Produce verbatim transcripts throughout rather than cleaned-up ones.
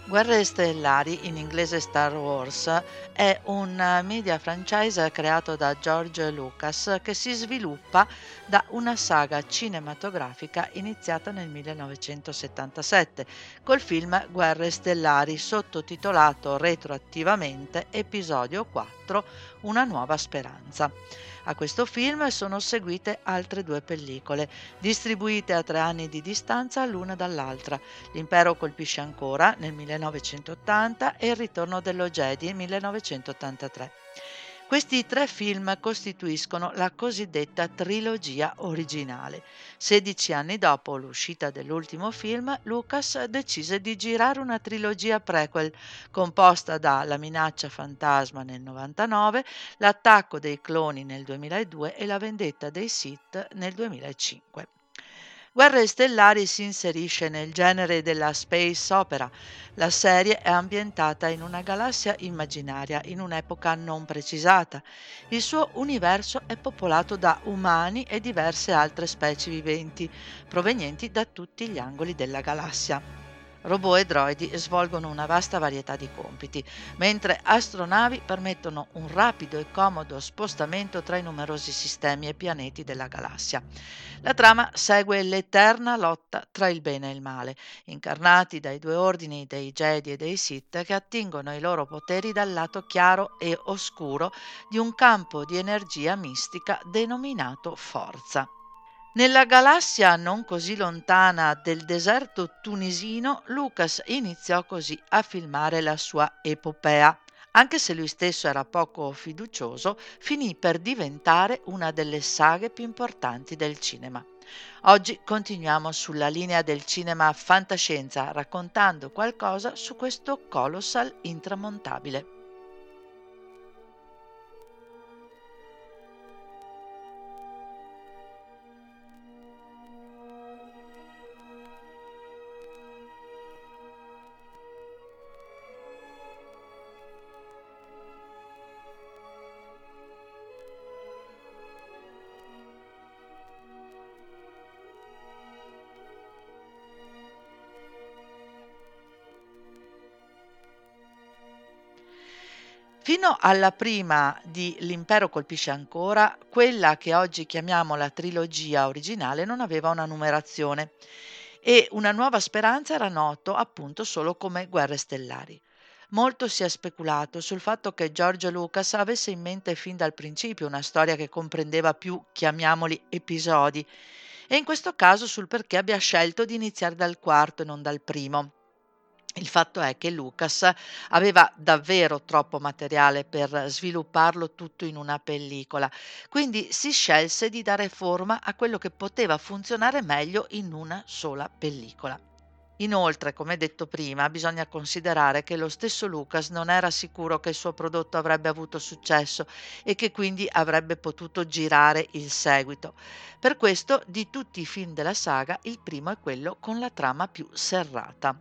Guerre Stellari, in inglese Star Wars, è un media franchise creato da George Lucas che si sviluppa da una saga cinematografica iniziata nel millenovecentosettantasette col film Guerre Stellari, sottotitolato retroattivamente Episodio quattro, Una nuova speranza. A questo film sono seguite altre due pellicole, distribuite a tre anni di distanza l'una dall'altra: L'impero colpisce ancora nel millenovecentottanta e Il ritorno dello Jedi nel millenovecentottantatré. Questi tre film costituiscono la cosiddetta trilogia originale. sedici anni dopo l'uscita dell'ultimo film, Lucas decise di girare una trilogia prequel composta da La minaccia fantasma nel novantanove, L'attacco dei cloni nel duemiladue e La vendetta dei Sith nel duemilacinque. Guerre Stellari si inserisce nel genere della space opera. La serie è ambientata in una galassia immaginaria in un'epoca non precisata. Il suo universo è popolato da umani e diverse altre specie viventi provenienti da tutti gli angoli della galassia. Robot e droidi svolgono una vasta varietà di compiti, mentre astronavi permettono un rapido e comodo spostamento tra i numerosi sistemi e pianeti della galassia. La trama segue l'eterna lotta tra il bene e il male, incarnati dai due ordini dei Jedi e dei Sith che attingono i loro poteri dal lato chiaro e oscuro di un campo di energia mistica denominato forza. Nella galassia non così lontana del deserto tunisino, Lucas iniziò così a filmare la sua epopea. Anche se lui stesso era poco fiducioso, finì per diventare una delle saghe più importanti del cinema. Oggi continuiamo sulla linea del cinema fantascienza, raccontando qualcosa su questo colossal intramontabile. Fino alla prima di L'impero colpisce ancora, quella che oggi chiamiamo la trilogia originale non aveva una numerazione e Una nuova speranza era noto appunto solo come Guerre stellari. Molto si è speculato sul fatto che George Lucas avesse in mente fin dal principio una storia che comprendeva più, chiamiamoli, episodi, e in questo caso sul perché abbia scelto di iniziare dal quarto e non dal primo. Il fatto è che Lucas aveva davvero troppo materiale per svilupparlo tutto in una pellicola, quindi si scelse di dare forma a quello che poteva funzionare meglio in una sola pellicola. Inoltre, come detto prima, bisogna considerare che lo stesso Lucas non era sicuro che il suo prodotto avrebbe avuto successo e che quindi avrebbe potuto girare il seguito. Per questo, di tutti i film della saga, il primo è quello con la trama più serrata.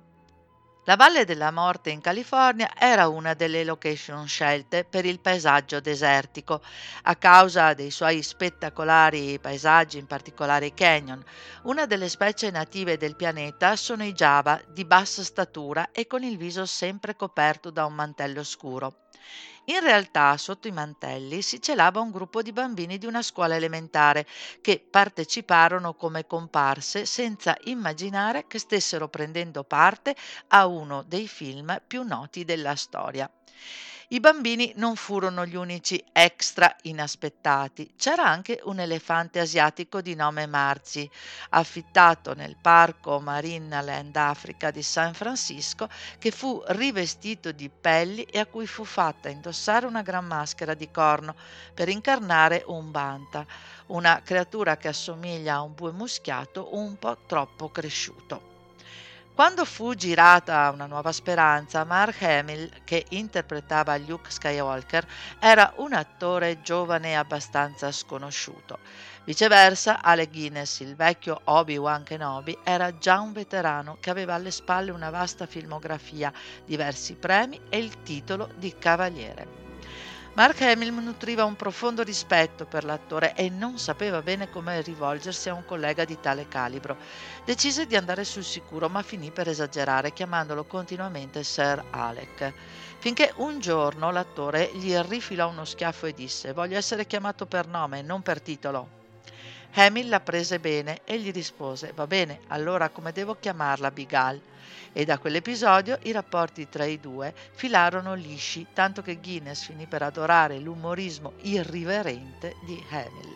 La Valle della Morte in California era una delle location scelte per il paesaggio desertico, a causa dei suoi spettacolari paesaggi, in particolare i canyon. Una delle specie native del pianeta sono i Java, di bassa statura e con il viso sempre coperto da un mantello scuro. In realtà, sotto i mantelli si celava un gruppo di bambini di una scuola elementare che parteciparono come comparse senza immaginare che stessero prendendo parte a uno dei film più noti della storia. I bambini non furono gli unici extra inaspettati. C'era anche un elefante asiatico di nome Marzi, affittato nel parco Marineland Africa di San Francisco, che fu rivestito di pelli e a cui fu fatta indossare una gran maschera di corno per incarnare un banta, una creatura che assomiglia a un bue muschiato un po' troppo cresciuto. Quando fu girata Una nuova speranza, Mark Hamill, che interpretava Luke Skywalker, era un attore giovane e abbastanza sconosciuto. Viceversa, Alec Guinness, il vecchio Obi-Wan Kenobi, era già un veterano che aveva alle spalle una vasta filmografia, diversi premi e il titolo di cavaliere. Mark Hamill nutriva un profondo rispetto per l'attore e non sapeva bene come rivolgersi a un collega di tale calibro. Decise di andare sul sicuro, ma finì per esagerare, chiamandolo continuamente Sir Alec. Finché un giorno l'attore gli rifilò uno schiaffo e disse: «Voglio essere chiamato per nome, non per titolo». Hamill la prese bene e gli rispose: «Va bene, allora come devo chiamarla, Bigal?» E da quell'episodio i rapporti tra i due filarono lisci, tanto che Guinness finì per adorare l'umorismo irriverente di Hamill.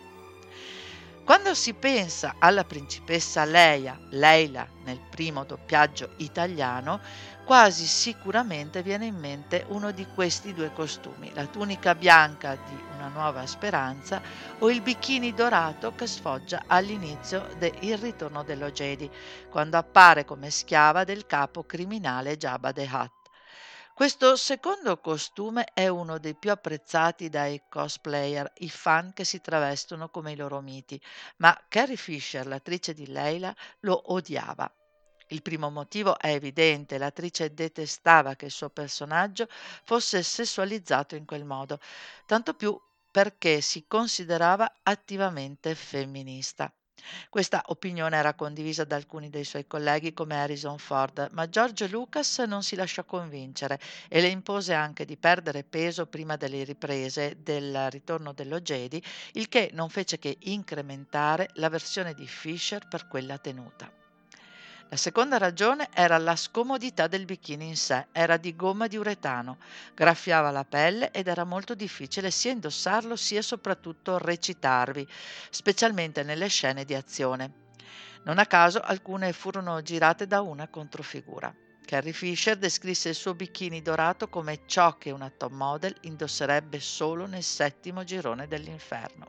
Quando si pensa alla principessa Leia, Leila nel primo doppiaggio italiano, quasi sicuramente viene in mente uno di questi due costumi: la tunica bianca di Una nuova speranza o il bikini dorato che sfoggia all'inizio de Il ritorno dello Jedi, quando appare come schiava del capo criminale Jabba the Hutt. Questo secondo costume è uno dei più apprezzati dai cosplayer, i fan che si travestono come i loro miti, ma Carrie Fisher, l'attrice di Leila, lo odiava. Il primo motivo è evidente: l'attrice detestava che il suo personaggio fosse sessualizzato in quel modo, tanto più perché si considerava attivamente femminista. Questa opinione era condivisa da alcuni dei suoi colleghi come Harrison Ford, ma George Lucas non si lasciò convincere e le impose anche di perdere peso prima delle riprese del Ritorno dello Jedi, il che non fece che incrementare la versione di Fisher per quella tenuta. La seconda ragione era la scomodità del bikini in sé: era di gomma di uretano, graffiava la pelle ed era molto difficile sia indossarlo sia soprattutto recitarvi, specialmente nelle scene di azione. Non a caso alcune furono girate da una controfigura. Carrie Fisher descrisse il suo bikini dorato come ciò che una top model indosserebbe solo nel settimo girone dell'inferno.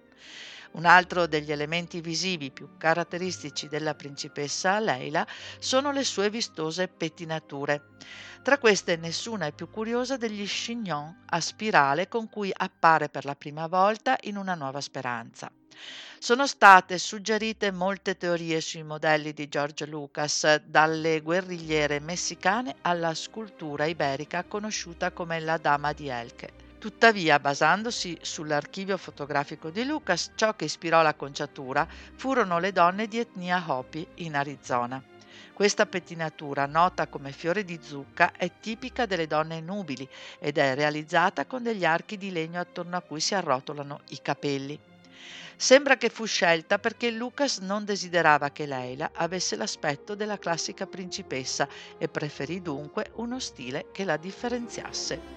Un altro degli elementi visivi più caratteristici della principessa Leila sono le sue vistose pettinature. Tra queste nessuna è più curiosa degli chignon a spirale con cui appare per la prima volta in Una nuova speranza. Sono state suggerite molte teorie sui modelli di George Lucas, dalle guerrigliere messicane alla scultura iberica conosciuta come la Dama di Elche. Tuttavia, basandosi sull'archivio fotografico di Lucas, ciò che ispirò l'acconciatura furono le donne di etnia Hopi in Arizona. Questa pettinatura, nota come fiore di zucca, è tipica delle donne nubili ed è realizzata con degli archi di legno attorno a cui si arrotolano i capelli. Sembra che fu scelta perché Lucas non desiderava che Leila avesse l'aspetto della classica principessa e preferì dunque uno stile che la differenziasse.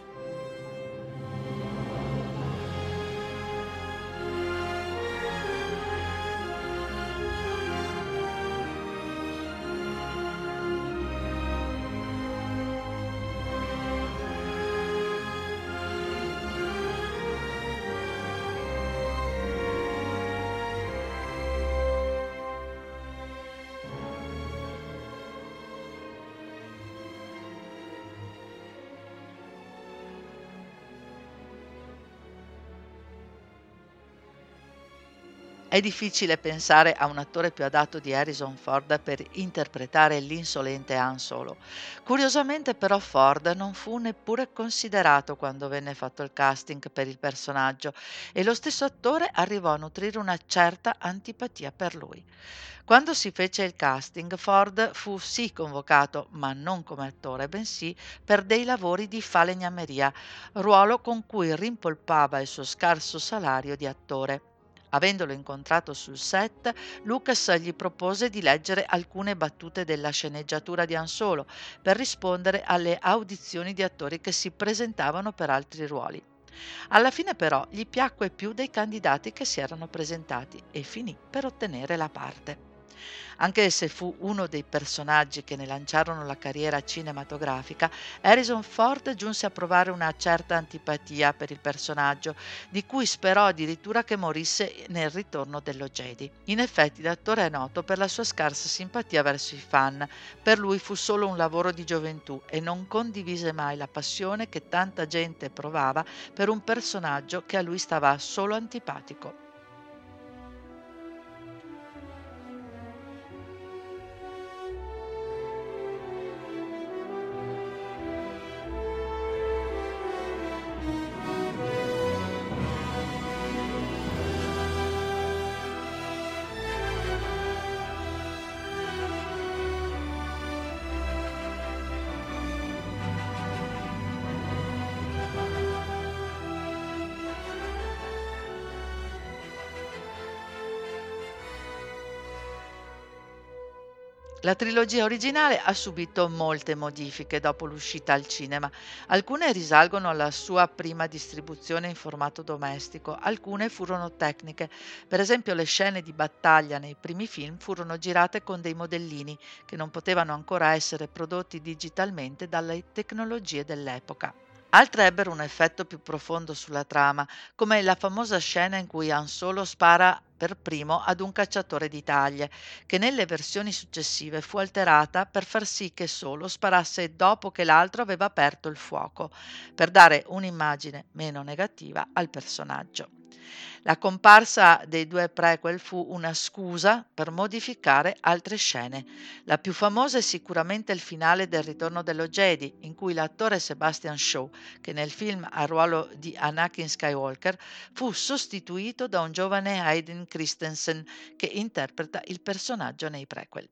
È difficile pensare a un attore più adatto di Harrison Ford per interpretare l'insolente Han Solo. Curiosamente però Ford non fu neppure considerato quando venne fatto il casting per il personaggio e lo stesso attore arrivò a nutrire una certa antipatia per lui. Quando si fece il casting, Ford fu sì convocato, ma non come attore, bensì per dei lavori di falegnameria, ruolo con cui rimpolpava il suo scarso salario di attore. Avendolo incontrato sul set, Lucas gli propose di leggere alcune battute della sceneggiatura di Han Solo per rispondere alle audizioni di attori che si presentavano per altri ruoli. Alla fine però gli piacque più dei candidati che si erano presentati e finì per ottenere la parte. Anche se fu uno dei personaggi che ne lanciarono la carriera cinematografica, Harrison Ford giunse a provare una certa antipatia per il personaggio, di cui sperò addirittura che morisse nel Ritorno dello Jedi. In effetti l'attore è noto per la sua scarsa simpatia verso i fan. Per lui fu solo un lavoro di gioventù e non condivise mai la passione che tanta gente provava per un personaggio che a lui stava solo antipatico. La trilogia originale ha subito molte modifiche dopo l'uscita al cinema. Alcune risalgono alla sua prima distribuzione in formato domestico, alcune furono tecniche. Per esempio, le scene di battaglia nei primi film furono girate con dei modellini che non potevano ancora essere prodotti digitalmente dalle tecnologie dell'epoca. Altre ebbero un effetto più profondo sulla trama, come la famosa scena in cui Han Solo spara per primo ad un cacciatore di taglie, che nelle versioni successive fu alterata per far sì che Solo sparasse dopo che l'altro aveva aperto il fuoco, per dare un'immagine meno negativa al personaggio. La comparsa dei due prequel fu una scusa per modificare altre scene. La più famosa è sicuramente il finale del Ritorno dello Jedi, in cui l'attore Sebastian Shaw, che nel film ha il ruolo di Anakin Skywalker, fu sostituito da un giovane Hayden Christensen che interpreta il personaggio nei prequel.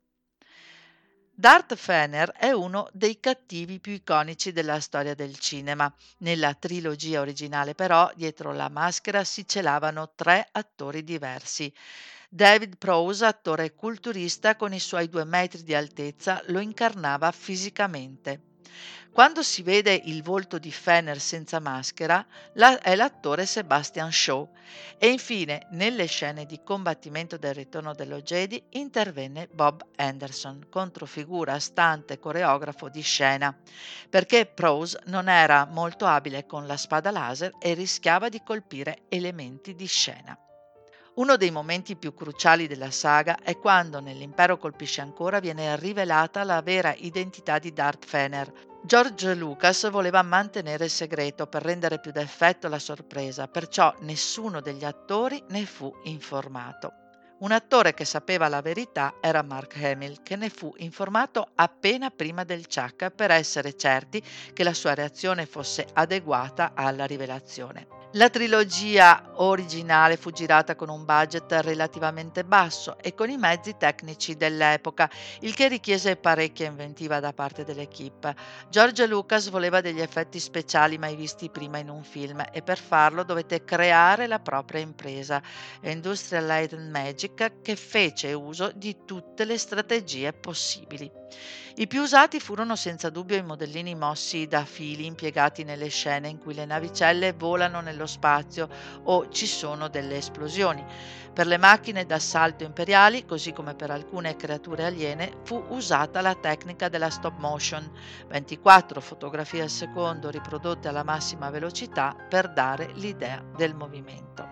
Darth Vader è uno dei cattivi più iconici della storia del cinema. Nella trilogia originale, però, dietro la maschera si celavano tre attori diversi. David Prowse, attore culturista con i suoi due metri di altezza, lo incarnava fisicamente. Quando si vede il volto di Fenner senza maschera, la- è l'attore Sebastian Shaw. E infine, nelle scene di combattimento del Ritorno dello Jedi, intervenne Bob Anderson, controfigura, stante, coreografo di scena, perché Prowse non era molto abile con la spada laser e rischiava di colpire elementi di scena. Uno dei momenti più cruciali della saga è quando nell'Impero colpisce ancora viene rivelata la vera identità di Darth Vader. George Lucas voleva mantenere il segreto per rendere più d'effetto la sorpresa, perciò nessuno degli attori ne fu informato. Un attore che sapeva la verità era Mark Hamill, che ne fu informato appena prima del ciak per essere certi che la sua reazione fosse adeguata alla rivelazione. La trilogia originale fu girata con un budget relativamente basso e con i mezzi tecnici dell'epoca, il che richiese parecchia inventiva da parte dell'equipe. George Lucas voleva degli effetti speciali mai visti prima in un film e per farlo dovette creare la propria impresa, Industrial Light and Magic, che fece uso di tutte le strategie possibili. I più usati furono senza dubbio i modellini mossi da fili impiegati nelle scene in cui le navicelle volano nello spazio o ci sono delle esplosioni. Per le macchine d'assalto imperiali, così come per alcune creature aliene, fu usata la tecnica della stop motion, ventiquattro fotografie al secondo riprodotte alla massima velocità per dare l'idea del movimento.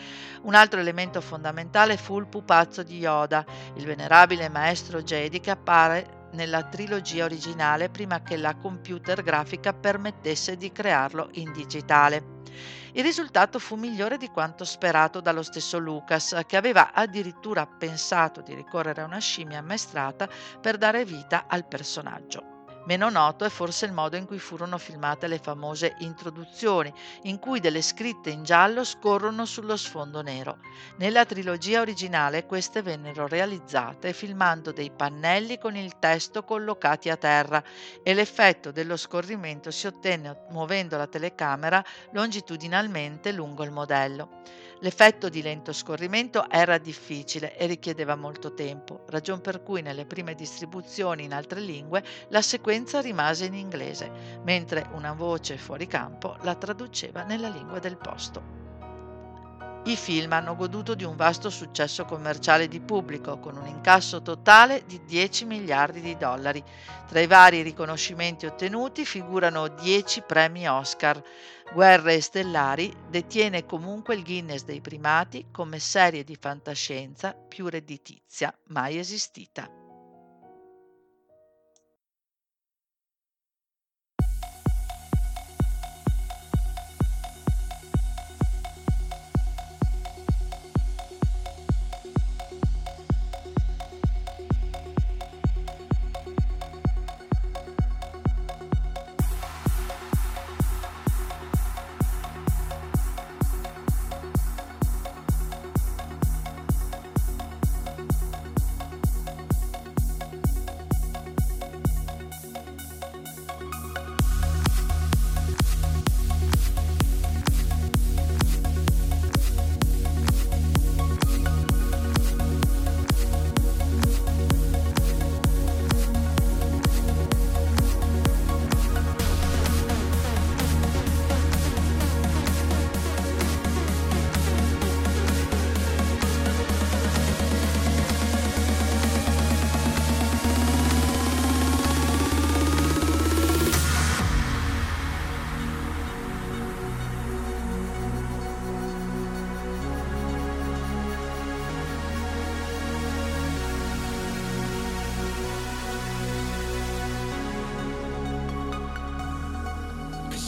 Un altro elemento fondamentale fu il pupazzo di Yoda, il venerabile maestro Jedi che appare nella trilogia originale prima che la computer grafica permettesse di crearlo in digitale. Il risultato fu migliore di quanto sperato dallo stesso Lucas, che aveva addirittura pensato di ricorrere a una scimmia ammaestrata per dare vita al personaggio. Meno noto è forse il modo in cui furono filmate le famose introduzioni, in cui delle scritte in giallo scorrono sullo sfondo nero. Nella trilogia originale queste vennero realizzate filmando dei pannelli con il testo collocati a terra e l'effetto dello scorrimento si ottenne muovendo la telecamera longitudinalmente lungo il modello. L'effetto di lento scorrimento era difficile e richiedeva molto tempo, ragion per cui nelle prime distribuzioni in altre lingue la sequenza rimase in inglese, mentre una voce fuori campo la traduceva nella lingua del posto. I film hanno goduto di un vasto successo commerciale di pubblico, con un incasso totale di dieci miliardi di dollari. Tra i vari riconoscimenti ottenuti figurano dieci premi Oscar. Guerre Stellari detiene comunque il Guinness dei primati come serie di fantascienza più redditizia mai esistita.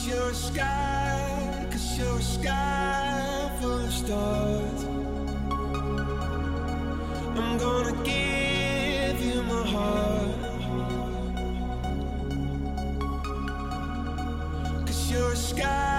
'Cause you're a sky, 'cause you're a sky full of stars. I'm gonna give you my heart. 'Cause you're a sky.